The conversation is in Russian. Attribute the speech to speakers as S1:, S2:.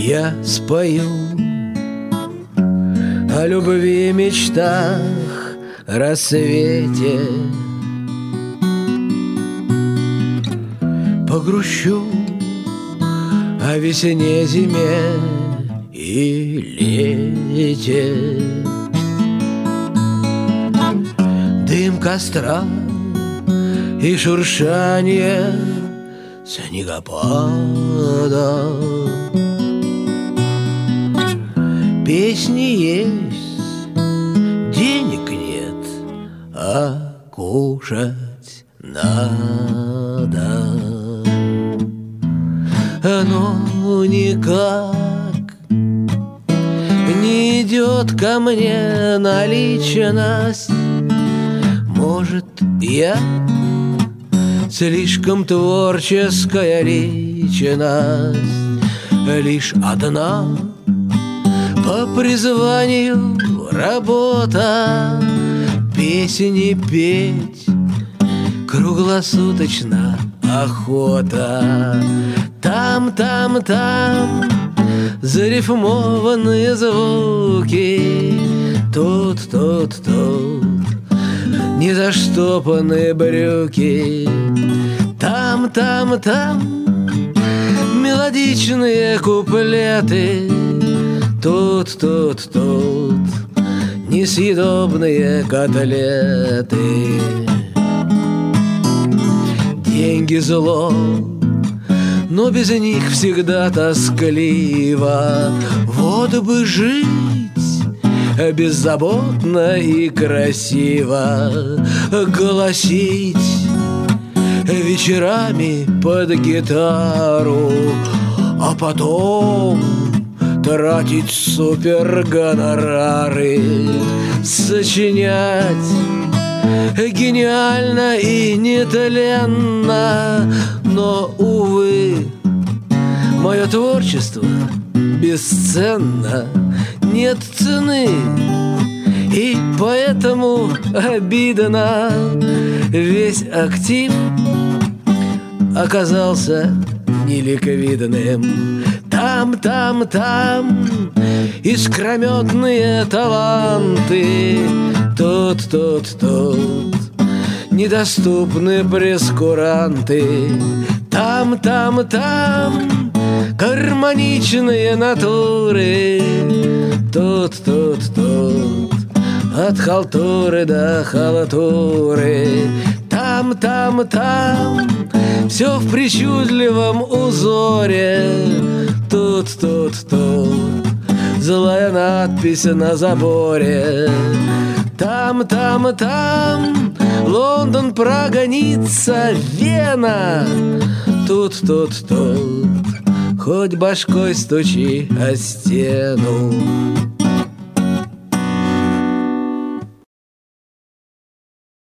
S1: я спою о любви, мечтах, рассвете. Погрущу о весне, зиме и лете. Дым костра и шуршание снегопада. Песни есть, денег нет, а кушать надо. Но никак не идет ко мне наличность. Может, я слишком творческая личность, лишь одна по призванию работа, песни петь круглосуточно охота. Там, там, там зарифмованные звуки, тут, тут, тут незаштопанные брюки. Там, там, там мелодичные куплеты, тут, тут, тут несъедобные котлеты. Деньги зло, но без них всегда тоскливо. Вот бы жить беззаботно и красиво, голосить вечерами под гитару, а потом тратить супергонорары, сочинять гениально и нетленно. Но, увы, мое творчество бесценно, нет цены, и поэтому обидно. Весь актив оказался неликовидным. Там, там, там искрометные таланты, тут, тут, тут недоступны прескуранты. Там, там, там гармоничные натуры, тут, тут, тут от халтуры до халтуры. Там, там, там все в причудливом узоре, тут, тут, тут злая надпись на заборе. Там, там, там Лондон, Прага, Ницца, Вена, тут, тут, тут хоть башкой стучи о стену.